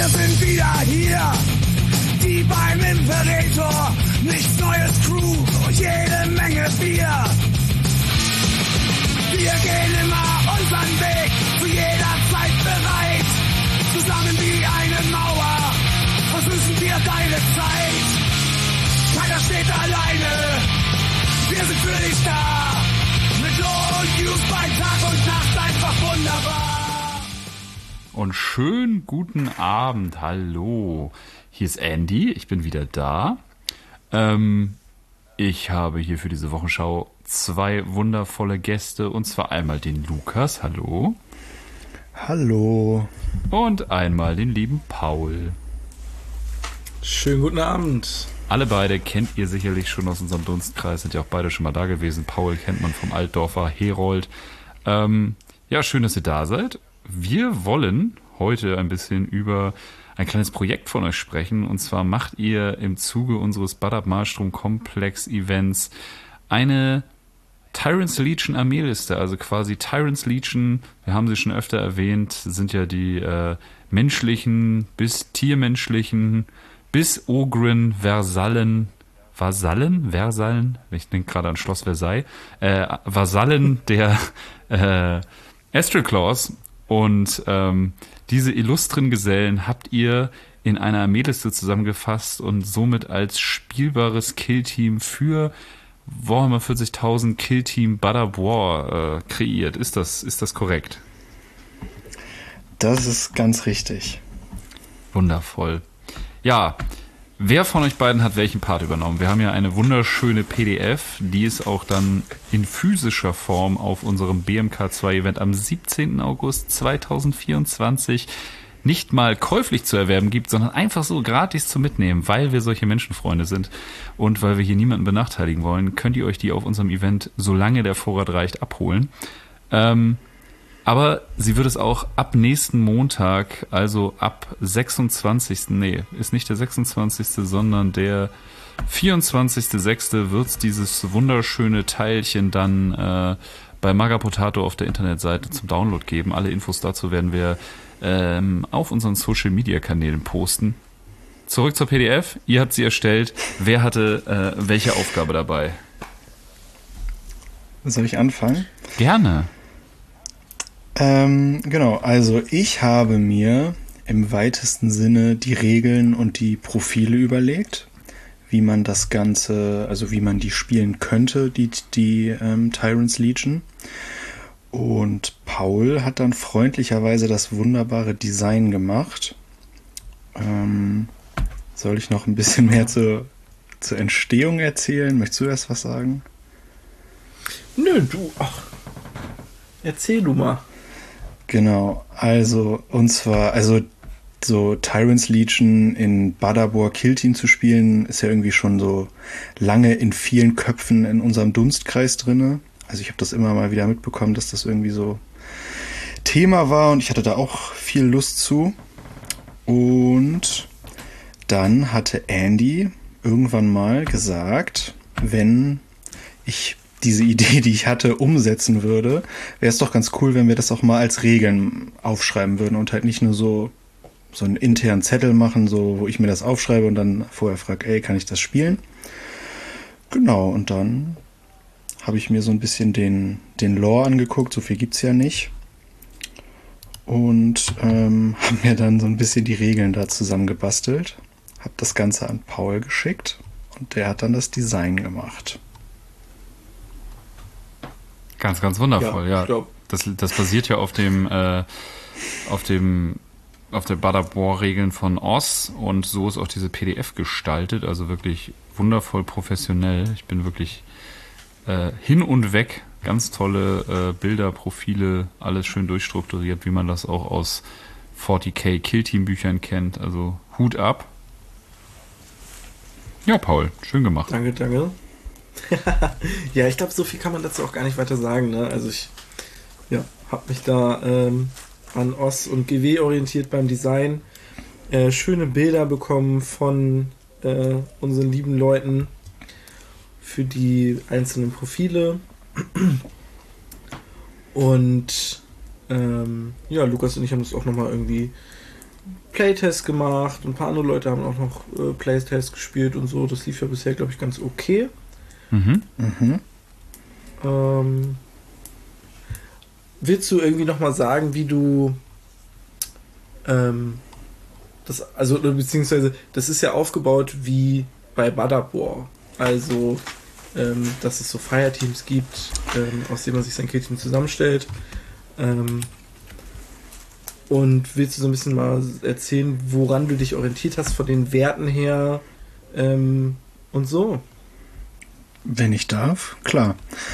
Wir sind wieder hier, die beim Imperator. Nichts Neues, Crew und jede Menge Bier. Wir gehen immer unseren Weg, zu jeder Zeit bereit. Zusammen wie eine Mauer, versuchen wir deine Zeit. Keiner steht alleine, wir sind für dich da. Mit Low und News bei Tag und Nacht einfach wunderbar. Und schönen guten Abend, hallo. Hier ist Andy, ich bin wieder da. Ich habe hier für diese Wochenschau 2 wundervolle Gäste, und zwar einmal den Lukas, hallo. Hallo. Und einmal den lieben Paul. Schönen guten Abend. Alle beide kennt ihr sicherlich schon aus unserem Dunstkreis, sind ja auch beide schon mal da gewesen. Paul kennt man vom Altdorfer Herold. Ja, schön, dass ihr da seid. Wir wollen heute ein bisschen über ein kleines Projekt von euch sprechen. Und zwar macht ihr im Zuge unseres Bad Up Marstrom Komplex Events eine Tyrants Legion Armeeliste, also quasi Tyrants Legion, wir haben sie schon öfter erwähnt, sind ja die menschlichen bis tiermenschlichen bis Ogren, Versallen, ich denke gerade an Schloss Versailles, Vasallen der Astral Claws. Und diese illustren Gesellen habt ihr in einer Armeeliste zusammengefasst und somit als spielbares Killteam für Warhammer 40.000 Killteam Bad Up War kreiert. Ist das korrekt? Das ist ganz richtig. Wundervoll. Ja, wer von euch beiden hat welchen Part übernommen? Wir haben ja eine wunderschöne PDF, die es auch dann in physischer Form auf unserem BMK2-Event am 17. August 2024 nicht mal käuflich zu erwerben gibt, sondern einfach so gratis zu mitnehmen, weil wir solche Menschenfreunde sind und weil wir hier niemanden benachteiligen wollen, könnt ihr euch die auf unserem Event, solange der Vorrat reicht, abholen. Aber sie wird es auch ab nächsten Montag, also ab 26. Nee, ist nicht der 26., sondern der 24.06. wird es dieses wunderschöne Teilchen dann bei Magapotato auf der Internetseite zum Download geben. Alle Infos dazu werden wir auf unseren Social-Media-Kanälen posten. Zurück zur PDF. Ihr habt sie erstellt. Wer hatte welche Aufgabe dabei? Soll ich anfangen? Gerne. Genau, also ich habe mir im weitesten Sinne die Regeln und die Profile überlegt, wie man das Ganze, also wie man die spielen könnte, die Tyrants Legion. Und Paul hat dann freundlicherweise das wunderbare Design gemacht. Soll ich noch ein bisschen mehr zur Entstehung erzählen? Möchtest du erst was sagen? Nö, erzähl du mal. Genau, also so Tyrants Legion in Bad Up War Killteam zu spielen, ist ja irgendwie schon so lange in vielen Köpfen in unserem Dunstkreis drinne. Also ich habe das immer mal wieder mitbekommen, dass das irgendwie so Thema war und ich hatte da auch viel Lust zu. Und dann hatte Andy irgendwann mal gesagt, wenn ich diese Idee, die ich hatte, umsetzen würde, wäre es doch ganz cool, wenn wir das auch mal als Regeln aufschreiben würden und halt nicht nur so einen internen Zettel machen, so wo ich mir das aufschreibe und dann vorher frage, ey, kann ich das spielen? Genau, und dann habe ich mir so ein bisschen den Lore angeguckt, so viel gibt's ja nicht. Und haben mir dann so ein bisschen die Regeln da zusammengebastelt. Habe das Ganze an Paul geschickt und der hat dann das Design gemacht. Ganz, ganz wundervoll, ja. Das basiert ja auf der Bad Up War Regeln von Oz und so ist auch diese PDF gestaltet, also wirklich wundervoll professionell. Ich bin wirklich hin und weg. Ganz tolle Bilder, Profile, alles schön durchstrukturiert, wie man das auch aus 40k Killteam-Büchern kennt. Also Hut ab. Ja, Paul, schön gemacht. Danke. Ja, ich glaube, so viel kann man dazu auch gar nicht weiter sagen. Ne? Also ich habe mich da an OS und GW orientiert beim Design. Schöne Bilder bekommen von unseren lieben Leuten für die einzelnen Profile. Und Lukas und ich haben das auch nochmal irgendwie Playtests gemacht und ein paar andere Leute haben auch noch Playtests gespielt und so. Das lief ja bisher, glaube ich, ganz okay. Mhm. Willst du irgendwie nochmal sagen, wie du beziehungsweise das ist ja aufgebaut wie bei Badabor. Also, dass es so Fireteams gibt, aus denen man sich sein Killteam zusammenstellt. Und willst du so ein bisschen mal erzählen, woran du dich orientiert hast von den Werten her und so? Wenn ich darf, klar.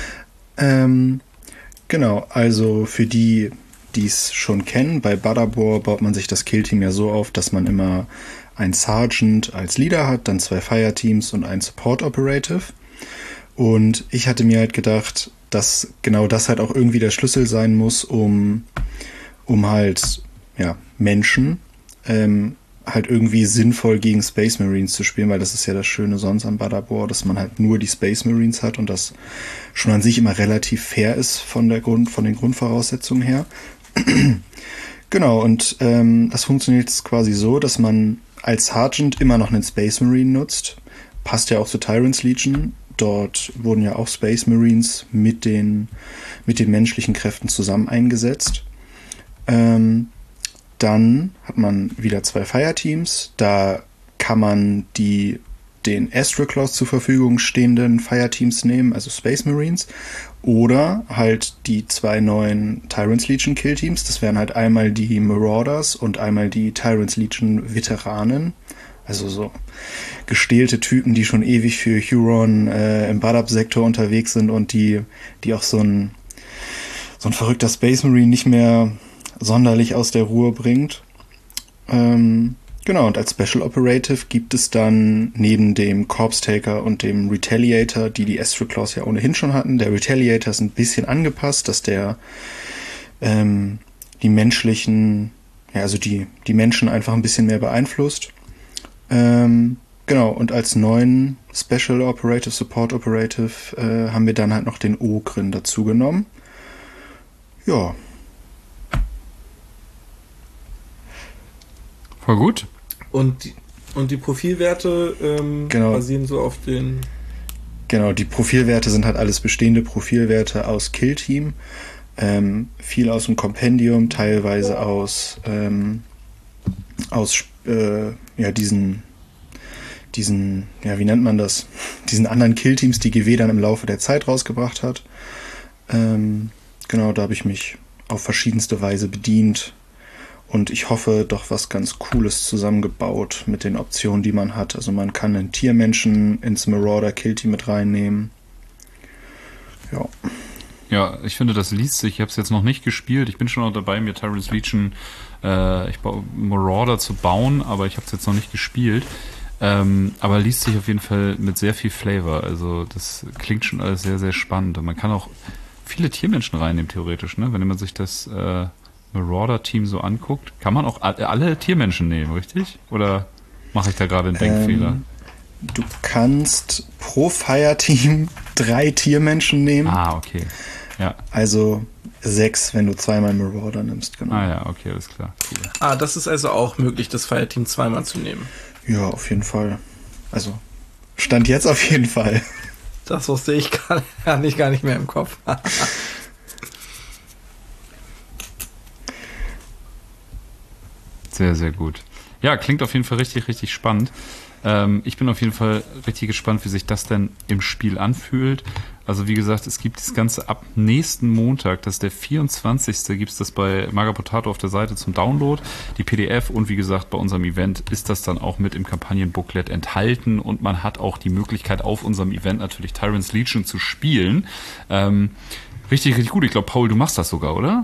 Genau, also für die es schon kennen, bei Badabor baut man sich das Killteam ja so auf, dass man immer einen Sergeant als Leader hat, dann 2 Fireteams und ein Support Operative. Und ich hatte mir halt gedacht, dass genau das halt auch irgendwie der Schlüssel sein muss, um halt Menschen halt irgendwie sinnvoll gegen Space Marines zu spielen, weil das ist ja das Schöne sonst an Badabor, dass man halt nur die Space Marines hat und das schon an sich immer relativ fair ist von den Grundvoraussetzungen her. Genau, und das funktioniert jetzt quasi so, dass man als Sergeant immer noch einen Space Marine nutzt. Passt ja auch zu Tyrant's Legion. Dort wurden ja auch Space Marines mit den menschlichen Kräften zusammen eingesetzt. Dann hat man wieder 2 Fireteams. Da kann man den Astroclaws zur Verfügung stehenden Fireteams nehmen, also Space Marines. Oder halt die 2 neuen Tyrant's Legion Killteams. Das wären halt einmal die Marauders und einmal die Tyrant's Legion Veteranen. Also so gestählte Typen, die schon ewig für Huron im Badab-Sektor unterwegs sind und die auch so ein verrückter Space Marine nicht mehr sonderlich aus der Ruhe bringt. Genau, und als Special Operative gibt es dann neben dem Corpse Taker und dem Retaliator, die Astroclaws ja ohnehin schon hatten. Der Retaliator ist ein bisschen angepasst, dass der die menschlichen, also die Menschen einfach ein bisschen mehr beeinflusst. Genau, und als neuen Special Operative, Support Operative haben wir dann halt noch den Ogren dazu genommen. Ja. Voll gut. Und die Profilwerte basieren so auf den... Genau, die Profilwerte sind halt alles bestehende Profilwerte aus Killteam. Viel aus dem Kompendium, teilweise aus diesen, wie nennt man das? Diesen anderen Killteams, die GW dann im Laufe der Zeit rausgebracht hat. Genau, da habe ich mich auf verschiedenste Weise bedient. Und ich hoffe, doch was ganz Cooles zusammengebaut mit den Optionen, die man hat. Also man kann einen Tiermenschen ins Marauder-Killteam mit reinnehmen. Ja. Ja, ich finde, das liest sich. Ich habe es jetzt noch nicht gespielt. Ich bin schon noch dabei, mir Tyrant's Legion Marauder zu bauen, aber ich habe es jetzt noch nicht gespielt. Aber liest sich auf jeden Fall mit sehr viel Flavor. Also das klingt schon alles sehr, sehr spannend. Und man kann auch viele Tiermenschen reinnehmen, theoretisch. Ne? Wenn man sich das Marauder-Team so anguckt, kann man auch alle Tiermenschen nehmen, richtig? Oder mache ich da gerade einen Denkfehler? Du kannst pro Fireteam 3 Tiermenschen nehmen. Ah, okay. Ja. Also 6, wenn du zweimal Marauder nimmst, genau. Ah ja, okay, alles klar. Cool. Ah, das ist also auch möglich, das Fireteam zweimal zu nehmen. Ja, auf jeden Fall. Also, Stand jetzt auf jeden Fall. Das wusste ich gar nicht mehr im Kopf. Sehr, sehr gut. Ja, klingt auf jeden Fall richtig, richtig spannend. Ich bin auf jeden Fall richtig gespannt, wie sich das denn im Spiel anfühlt. Also wie gesagt, es gibt das Ganze ab nächsten Montag, das ist der 24. gibt es das bei Magapotato auf der Seite zum Download, die PDF, und wie gesagt, bei unserem Event ist das dann auch mit im Kampagnenbooklet enthalten und man hat auch die Möglichkeit, auf unserem Event natürlich Tyrant's Legion zu spielen. Richtig, richtig gut. Ich glaube, Paul, du machst das sogar, oder?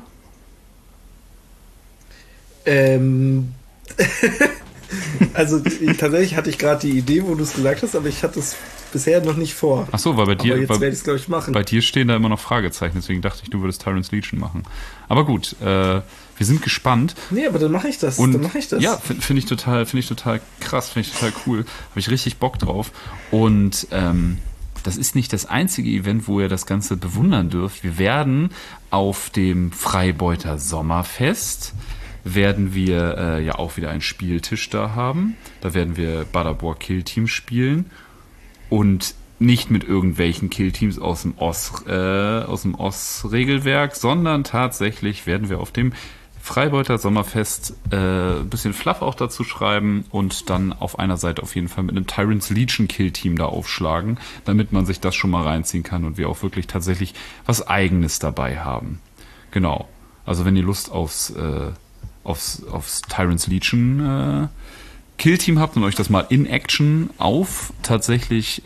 Also tatsächlich hatte ich gerade die Idee, wo du es gesagt hast, aber ich hatte es bisher noch nicht vor. Ach so, weil bei dir, aber jetzt werde ich es, glaube ich, machen. Bei dir stehen da immer noch Fragezeichen, deswegen dachte ich, du würdest Tyrant's Legion machen. Aber gut, wir sind gespannt. Nee, aber dann mache ich das. Ja, finde ich total krass, finde ich total cool. Habe ich richtig Bock drauf. Und das ist nicht das einzige Event, wo ihr das Ganze bewundern dürft. Wir werden auf dem Freibeuter Sommerfest werden wir ja auch wieder einen Spieltisch da haben. Da werden wir Badabor Kill Team spielen und nicht mit irgendwelchen Killteams aus dem OS-Regelwerk, sondern tatsächlich werden wir auf dem Freibeuter Sommerfest ein bisschen Fluff auch dazu schreiben und dann auf einer Seite auf jeden Fall mit einem Tyrant's Legion Kill-Team da aufschlagen, damit man sich das schon mal reinziehen kann und wir auch wirklich tatsächlich was Eigenes dabei haben. Genau. Also wenn ihr Lust aufs Tyrant's Legion Kill-Team habt und euch das mal in Action auf tatsächlich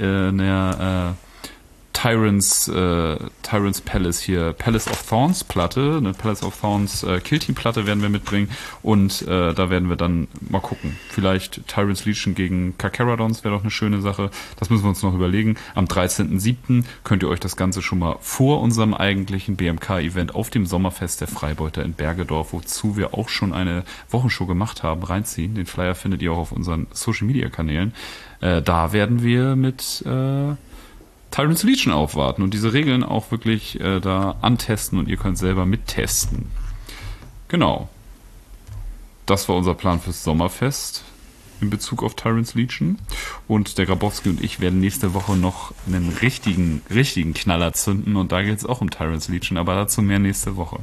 Tyrant's Palace hier, Palace of Thorns Platte, eine Palace of Thorns Kill-Team Platte werden wir mitbringen und da werden wir dann mal gucken. Vielleicht Tyrant's Legion gegen Carcharodons wäre doch eine schöne Sache. Das müssen wir uns noch überlegen. Am 13.07. könnt ihr euch das Ganze schon mal vor unserem eigentlichen BMK-Event auf dem Sommerfest der Freibeuter in Bergedorf, wozu wir auch schon eine Wochenshow gemacht haben, reinziehen. Den Flyer findet ihr auch auf unseren Social-Media-Kanälen. Da werden wir mit Tyrant's Legion aufwarten und diese Regeln auch wirklich da antesten und ihr könnt selber mittesten. Genau. Das war unser Plan fürs Sommerfest in Bezug auf Tyrant's Legion. Und der Grabowski und ich werden nächste Woche noch einen richtigen Knaller zünden und da geht es auch um Tyrant's Legion, aber dazu mehr nächste Woche.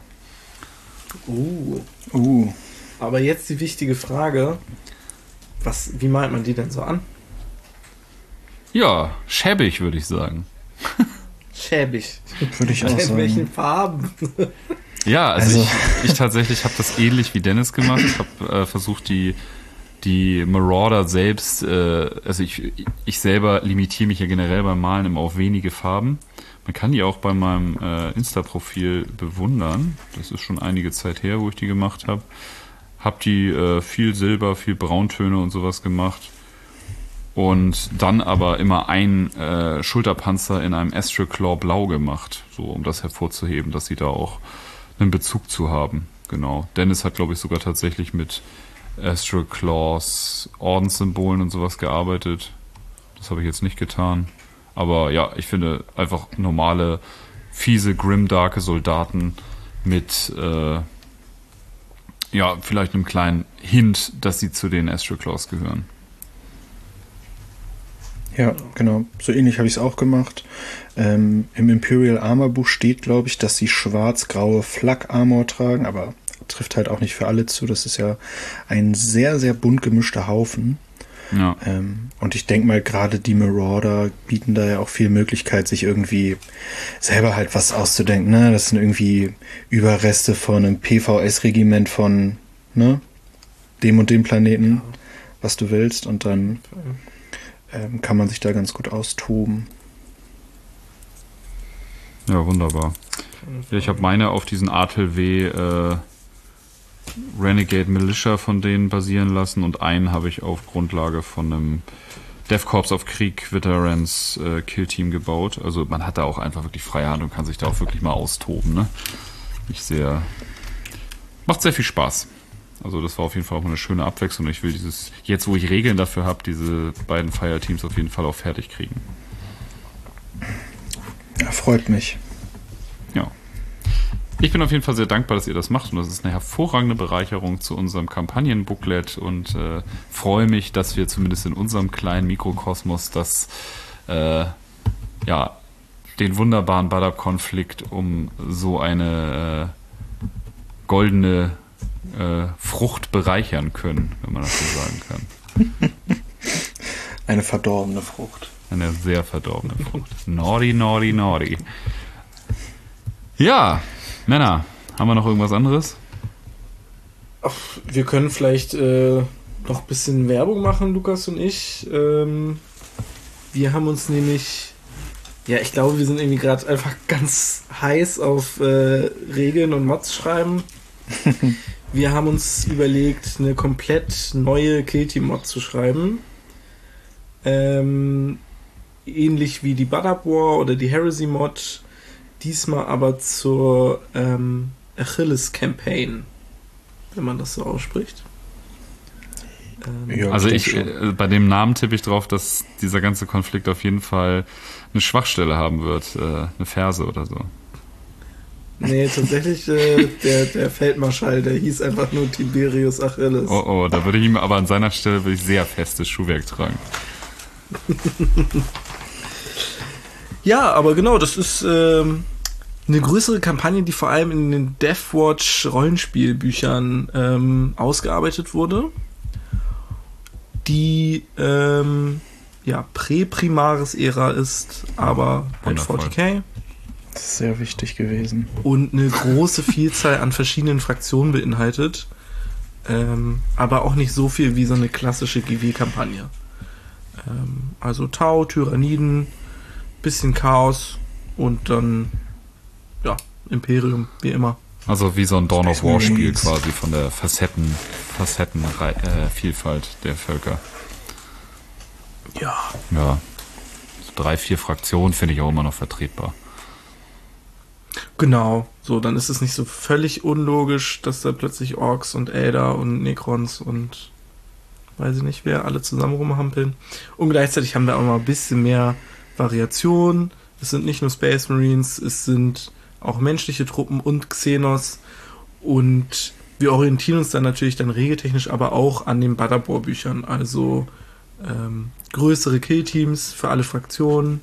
Aber jetzt die wichtige Frage, wie malt man die denn so an? Ja, schäbig, würde ich sagen. Schäbig. Würde ich auch In sagen. welchen Farben? Ja, also ich tatsächlich habe das ähnlich wie Dennis gemacht. Ich habe versucht, die Marauder selbst, also ich selber limitiere mich ja generell beim Malen immer auf wenige Farben. Man kann die auch bei meinem Insta-Profil bewundern. Das ist schon einige Zeit her, wo ich die gemacht habe. Hab die viel Silber, viel Brauntöne und sowas gemacht. Und dann aber immer ein Schulterpanzer in einem Astral Claw Blau gemacht, so um das hervorzuheben, dass sie da auch einen Bezug zu haben. Genau. Dennis hat, glaube ich, sogar tatsächlich mit Astral Claws Ordenssymbolen und sowas gearbeitet. Das habe ich jetzt nicht getan. Aber ja, ich finde einfach normale, fiese, grimdarke Soldaten mit vielleicht einem kleinen Hint, dass sie zu den Astral Claws gehören. Ja, genau. So ähnlich habe ich es auch gemacht. Im Imperial Armor Buch steht, glaube ich, dass sie schwarz-graue Flak Armor tragen, aber trifft halt auch nicht für alle zu. Das ist ja ein sehr, sehr bunt gemischter Haufen. Ja. Und ich denke mal, gerade die Marauder bieten da ja auch viel Möglichkeit, sich irgendwie selber halt was auszudenken. Ne? Das sind irgendwie Überreste von einem PVS-Regiment von dem und dem Planeten, was du willst. Und dann kann man sich da ganz gut austoben. Ja, wunderbar. Ja, ich habe meine auf diesen ATLW Renegade Militia von denen basieren lassen und einen habe ich auf Grundlage von einem Death Corps of Krieg Veterans Kill Team gebaut. Also man hat da auch einfach wirklich freie Hand und kann sich da auch wirklich mal austoben. Ne? Macht sehr viel Spaß. Also das war auf jeden Fall auch eine schöne Abwechslung. Ich will jetzt wo ich Regeln dafür habe, diese beiden Fireteams auf jeden Fall auch fertig kriegen. Ja, freut mich. Ja. Ich bin auf jeden Fall sehr dankbar, dass ihr das macht und das ist eine hervorragende Bereicherung zu unserem Kampagnenbooklet und freue mich, dass wir zumindest in unserem kleinen Mikrokosmos den wunderbaren Badab-Konflikt um so eine goldene Frucht bereichern können, wenn man das so sagen kann. Eine verdorbene Frucht. Eine sehr verdorbene Frucht. Naughty, naughty, naughty. Ja, Männer, haben wir noch irgendwas anderes? Wir können vielleicht noch ein bisschen Werbung machen, Lukas und ich. Wir haben uns nämlich, ich glaube, wir sind irgendwie gerade einfach ganz heiß auf Regeln und Mods schreiben. Wir haben uns überlegt, eine komplett neue Kill-Team-Mod zu schreiben. Ähnlich wie die Badab War oder die Heresy-Mod. Diesmal aber zur Achilles-Campaign, wenn man das so ausspricht. Ja, also bei dem Namen tippe ich drauf, dass dieser ganze Konflikt auf jeden Fall eine Schwachstelle haben wird, eine Ferse oder so. Nee, tatsächlich der Feldmarschall, der hieß einfach nur Tiberius Achilles. Oh, da würde ich ihm aber an seiner Stelle sehr festes Schuhwerk tragen. Ja, aber genau, das ist eine größere Kampagne, die vor allem in den Deathwatch Rollenspielbüchern ausgearbeitet wurde. Die Prä-Primaris-Ära ist, aber bei 40k. Das ist sehr wichtig gewesen. Und eine große Vielzahl an verschiedenen Fraktionen beinhaltet. Aber auch nicht so viel wie so eine klassische GW-Kampagne. Also Tau, Tyranniden, bisschen Chaos und dann Imperium, wie immer. Also wie so ein Dawn of War Spiel quasi von der Vielfalt der Völker. Ja. Ja. So 3-4 Fraktionen finde ich auch immer noch vertretbar. Genau, so, dann ist es nicht so völlig unlogisch, dass da plötzlich Orks und Elder und Necrons und weiß ich nicht wer alle zusammen rumhampeln. Und gleichzeitig haben wir auch mal ein bisschen mehr Variation. Es sind nicht nur Space Marines, es sind auch menschliche Truppen und Xenos. Und wir orientieren uns dann natürlich dann regeltechnisch aber auch an den Badabor-Büchern. Also größere Killteams für alle Fraktionen,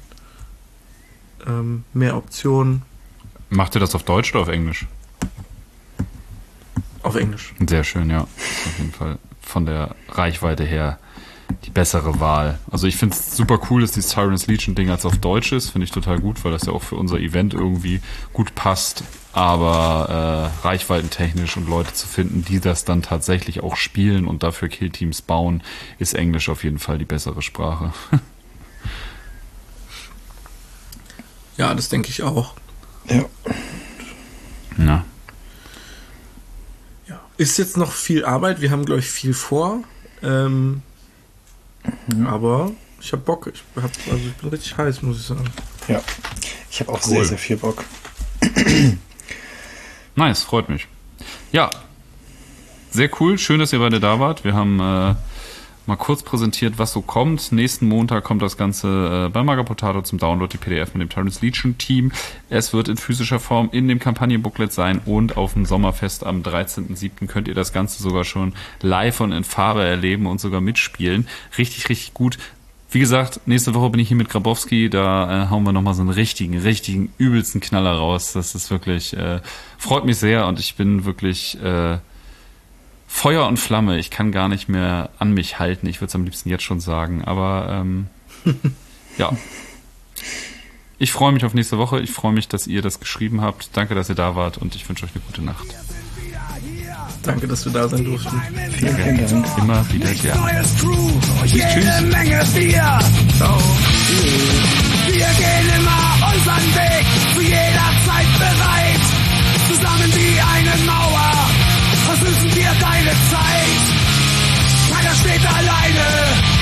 mehr Optionen. Macht ihr das auf Deutsch oder auf Englisch? Auf Englisch. Sehr schön, ja. Auf jeden Fall von der Reichweite her die bessere Wahl. Also ich finde es super cool, dass dieses Tyrant's Legion Ding als auf Deutsch ist. Finde ich total gut, weil das ja auch für unser Event irgendwie gut passt. Aber reichweitentechnisch und Leute zu finden, die das dann tatsächlich auch spielen und dafür Killteams bauen, ist Englisch auf jeden Fall die bessere Sprache. Ja, das denke ich auch. Ja. Ja. Ja. Ist jetzt noch viel Arbeit, wir haben, glaube ich, viel vor. Aber ich habe Bock. Ich bin richtig heiß, muss ich sagen. Ja. Ich habe auch sehr, sehr viel Bock. Nice, freut mich. Ja, sehr cool. Schön, dass ihr beide da wart. Wir haben mal kurz präsentiert, was so kommt. Nächsten Montag kommt das Ganze bei Maga Potato zum Download, die PDF mit dem Tyrant's Legion Team. Es wird in physischer Form in dem Kampagnenbooklet sein und auf dem Sommerfest am 13.07. könnt ihr das Ganze sogar schon live und in Farbe erleben und sogar mitspielen. Richtig, richtig gut. Wie gesagt, nächste Woche bin ich hier mit Grabowski, da hauen wir nochmal so einen richtigen, übelsten Knaller raus. Das ist wirklich, freut mich sehr und ich bin wirklich Feuer und Flamme. Ich kann gar nicht mehr an mich halten. Ich würde es am liebsten jetzt schon sagen, aber ja. Ich freue mich auf nächste Woche. Ich freue mich, dass ihr das geschrieben habt. Danke, dass ihr da wart und ich wünsche euch eine gute Nacht. Danke, dass wir da sein durften. Vielen Dank. Immer wieder gerne. Jede Menge Bier. Wir gehen immer unseren Weg, zu jeder Zeit bereit. Zusammen wie eine Mauer, versüßen wir deine Zeit. Keiner steht alleine.